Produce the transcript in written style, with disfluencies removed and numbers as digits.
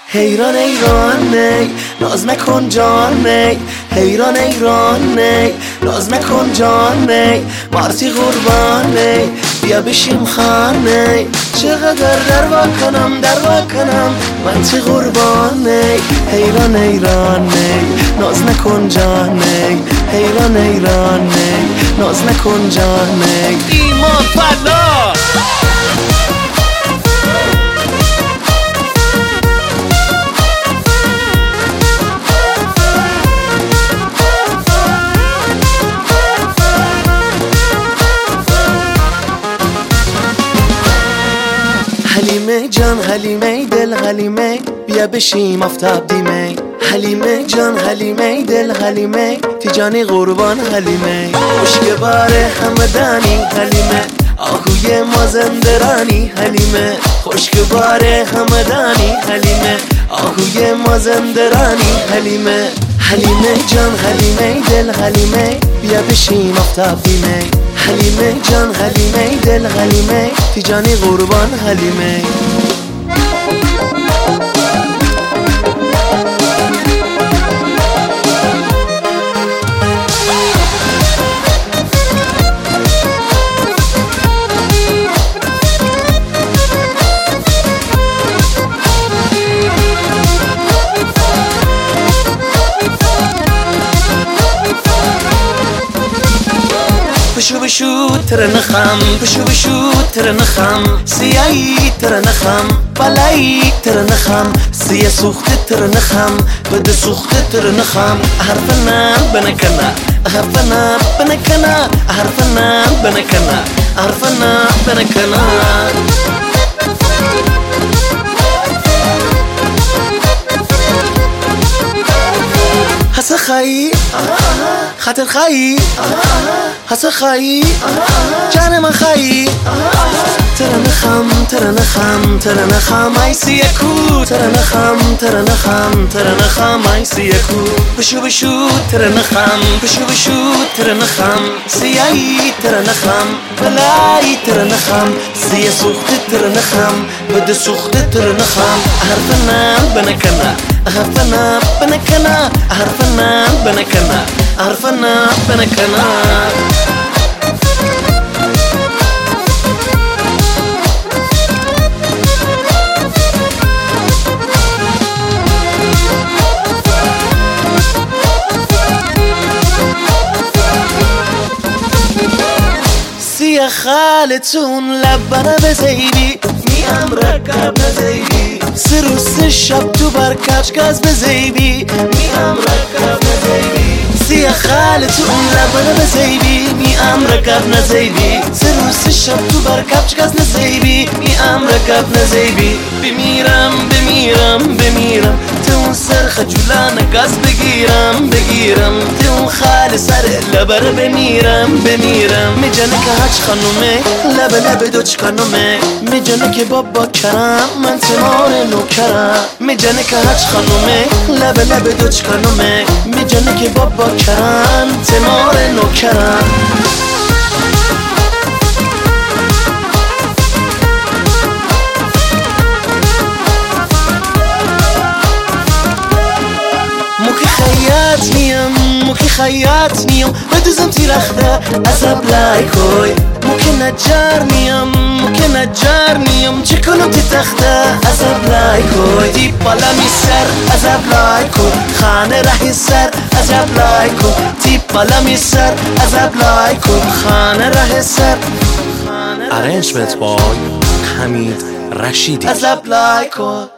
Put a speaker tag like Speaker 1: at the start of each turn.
Speaker 1: حیران ایرانه ناز نکن جانه، حیران ایرانه ناز نکن جانه، مارتی قربانه بیا بشیم خانه، چقدر دروا کنم من تی قربانه، حیران ایرانه ناز نکن جانه، حیران ایرانه ناز نکن جانه.
Speaker 2: ایمان فلا
Speaker 1: حلیمه جان حلیمه دل حلیمه بیا بشیم آفتاب دیمه، حلیمه جان حلیمه دل حلیمه تیجانی قربان حلیمه، خوشگوار همدانی حلیمه آهوی مازندرانی حلیمه، خوشگوار همدانی حلیمه آهوی مازندرانی حلیمه، حلیمه جان حلیمه دل حلیمه بیا بشیم آفتاب دیمه، حلیمه جان حلیمه دل حلیمه تیجانی قربان حلیمه. بشو ترنخم بشو ترنخم سیایی ترنخم بلایی ترنخم سیه سوخت ترنخم بده سوخت ترنخم حرفنا بنکنا حرفنا بنکنا حرفنا بنکنا حرفنا بنکنا حس خایی خاطر خایی حس خایی جان من خایی ترنخم ای سیکو ترنخم ای سیکو بشو ترنخم ترنخم سیایی ترنخم بلایی ترنخم سیه سوخت ترنخم بده سوخت ترنخم حرفنا بنکنا حرفنا بنکنا حرفنا بنکنا حرفنا بنکنا. سیه خالتون لبنه بزیبی میم رکب نزیبی سروس شب تو برکش گاز بزیبی میم رکب نزیبی سیه خالتون لبنه بزیبی میم رکب نزیبی سروس شب تو برکش گاز نزیبی میم رکب نزیبی بمیرم تو سر خجولان گاز بگیرم تو خال سر لبر بمیرم میجنه که هچ خانومه لب دوچ خانومه میجنه که بابا کرم من تمار نوکرم میجنه که هچ خانومه لب دوچ خانومه میجنه که بابا کرم تمار نوکرم. موکی خیاط نیم بدوزم تیرخته عذاب لایکوی موکی نجار نیم چه کنم تی تخته عذاب لایکوی تی بالا می سر عذاب لایکوی خانه رهی سر عذاب لایکوی تی بالا می سر عذاب لایکوی خانه رهی سر.
Speaker 2: Arrangement by Hamid Rashidi.
Speaker 1: عذاب لایکوی